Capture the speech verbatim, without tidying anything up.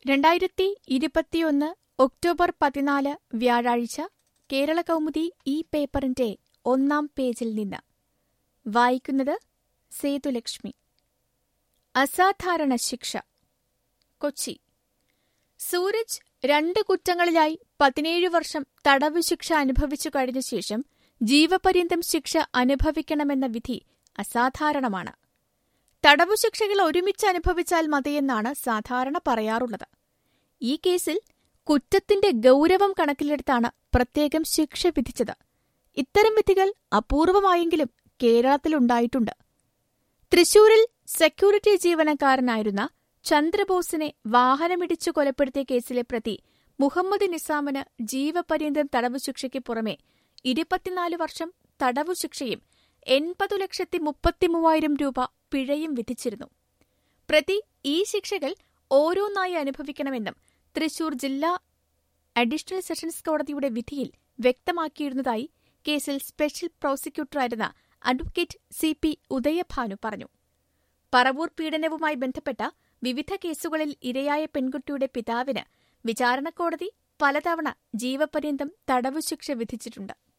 രണ്ടായിരത്തി ഇരുപത്തിയൊന്ന് ഒക്ടോബർ പതിനാല് വ്യാഴാഴ്ച കേരളകൗമുദി ഈ പേപ്പറിന്റെ ഒന്നാം പേജിൽ നിന്ന് വായിക്കുന്നത് സേതുലക്ഷ്മി. അസാധാരണ ശിക്ഷ. കൊച്ചി. സൂരജ് രണ്ട് കുറ്റങ്ങളിലായി പതിനേഴ് വർഷം തടവു ശിക്ഷ അനുഭവിച്ചു കഴിഞ്ഞ ശേഷം ജീവപര്യന്തം ശിക്ഷ അനുഭവിക്കണമെന്ന വിധി അസാധാരണമാണ്. തടവു ശിക്ഷകൾ ഒരുമിച്ച് അനുഭവിച്ചാൽ മതിയെന്നാണ് സാധാരണ പറയാറുള്ളത്. ഈ കേസിൽ കുറ്റത്തിന്റെ ഗൌരവം കണക്കിലെടുത്താണ് പ്രത്യേകം ശിക്ഷ വിധിച്ചത്. ഇത്തരം വിധികൾ അപൂർവമായെങ്കിലും കേരളത്തിലുണ്ടായിട്ടുണ്ട്. തൃശൂരിൽ സെക്യൂരിറ്റി ജീവനക്കാരനായിരുന്ന ചന്ദ്രബോസിനെ വാഹനമിടിച്ചു കൊലപ്പെടുത്തിയ കേസിലെ പ്രതി മുഹമ്മദ് നിസാമിന് ജീവപര്യന്തം തടവു ശിക്ഷയ്ക്ക് പുറമെ ഇരുപത്തിനാല് വർഷം തടവു ശിക്ഷയും എൺപതു ലക്ഷത്തി മുപ്പത്തിമൂവായിരം രൂപ പിഴയും വിധിച്ചിരുന്നു. പ്രതി ഈ ശിക്ഷകൾ ഓരോന്നായി അനുഭവിക്കണമെന്നും തൃശൂർ ജില്ലാ അഡീഷണൽ സെഷൻസ് കോടതിയുടെ വിധിയിൽ വ്യക്തമാക്കിയിരുന്നതായി കേസിൽ സ്പെഷ്യൽ പ്രോസിക്യൂട്ടറായിരുന്ന advocate C P Udayabhanu Paravur. പറവൂർ പീഡനവുമായി ബന്ധപ്പെട്ട വിവിധ കേസുകളിൽ ഇരയായ പെൺകുട്ടിയുടെ പിതാവിന് വിചാരണക്കോടതി പലതവണ ജീവപര്യന്തം തടവുശിക്ഷ വിധിച്ചിട്ടുണ്ട്.